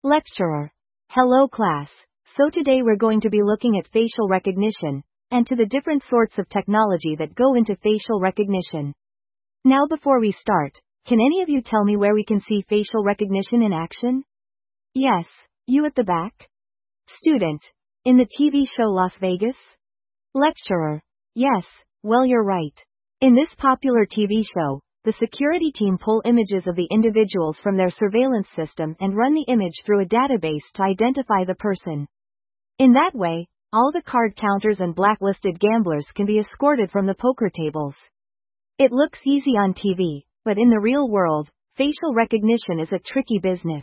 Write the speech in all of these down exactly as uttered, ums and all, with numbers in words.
Lecturer. Hello class. So today we're going to be looking at facial recognition, and to the different sorts of technology that go into facial recognition. Now before we start, can any of you tell me where we can see facial recognition in action? Yes, you at the back? Student. In the T V show Las Vegas? Lecturer. Yes, well you're right. In this popular T V show, the security team pull images of the individuals from their surveillance system and run the image through a database to identify the person. In that way, all the card counters and blacklisted gamblers can be escorted from the poker tables. It looks easy on T V, but in the real world, facial recognition is a tricky business.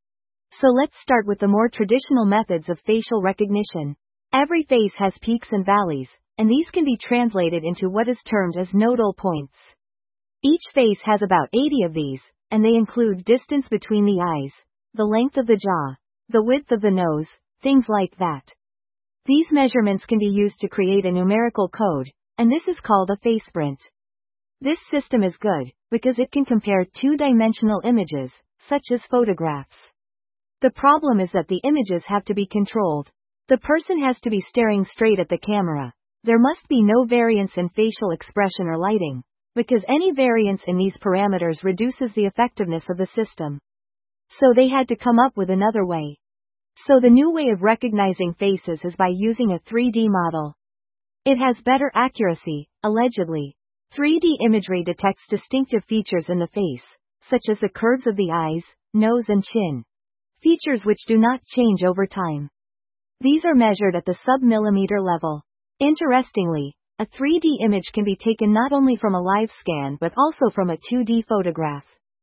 So let's start with the more traditional methods of facial recognition. Every face has peaks and valleys, and these can be translated into what is termed as nodal points. Each face has about eighty of these, and they include distance between the eyes, the length of the jaw, the width of the nose, things like that. These measurements can be used to create a numerical code, and this is called a faceprint. This system is good, because it can compare two-dimensional images, such as photographs. The problem is that the images have to be controlled. The person has to be staring straight at the camera. There must be no variance in facial expression or lighting, because any variance in these parameters reduces the effectiveness of the system. So they had to come up with another way. So the new way of recognizing faces is by using a three D model. It has better accuracy, allegedly. three D imagery detects distinctive features in the face, such as the curves of the eyes, nose and chin. Features which do not change over time. These are measured at the sub-millimeter level. Interestingly, a three D image can be taken not only from a live scan but also from a two D photograph.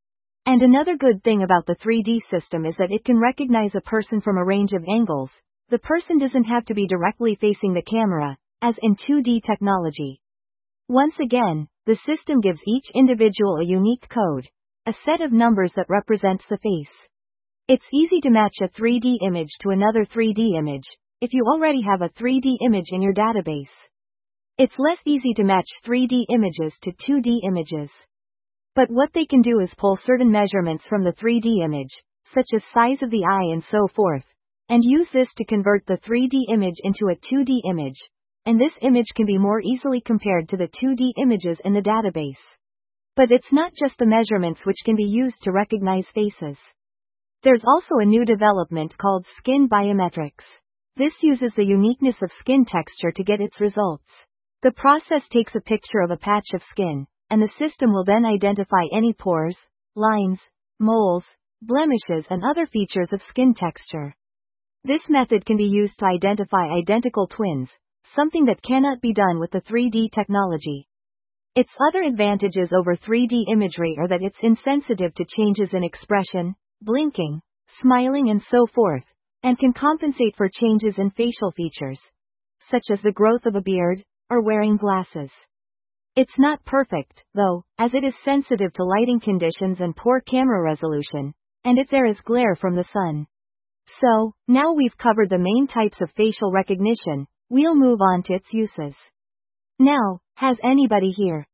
And another good thing about the three D system is that it can recognize a person from a range of angles. The person doesn't have to be directly facing the camera, as in two D technology. Once again, the system gives each individual a unique code, a set of numbers that represents the face. It's easy to match a three D image to another three D image, if you already have a three D image in your database. It's less easy to match three D images to two D images. But what they can do is pull certain measurements from the three D image, such as size of the eye and so forth, and use this to convert the three D image into a two D image, and this image can be more easily compared to the two D images in the database. But it's not just the measurements which can be used to recognize faces. There's also a new development called skin biometrics. This uses the uniqueness of skin texture to get its results. The process takes a picture of a patch of skin, and the system will then identify any pores, lines, moles, blemishes and other features of skin texture. This method can be used to identify identical twins, something that cannot be done with the three D technology. Its other advantages over three D imagery are that it's insensitive to changes in expression, blinking, smiling and so forth, and can compensate for changes in facial features, such as the growth of a beard, or wearing glasses. It's not perfect, though, as it is sensitive to lighting conditions and poor camera resolution, and if there is glare from the sun. So, now we've covered the main types of facial recognition, we'll move on to its uses. Now, has anybody here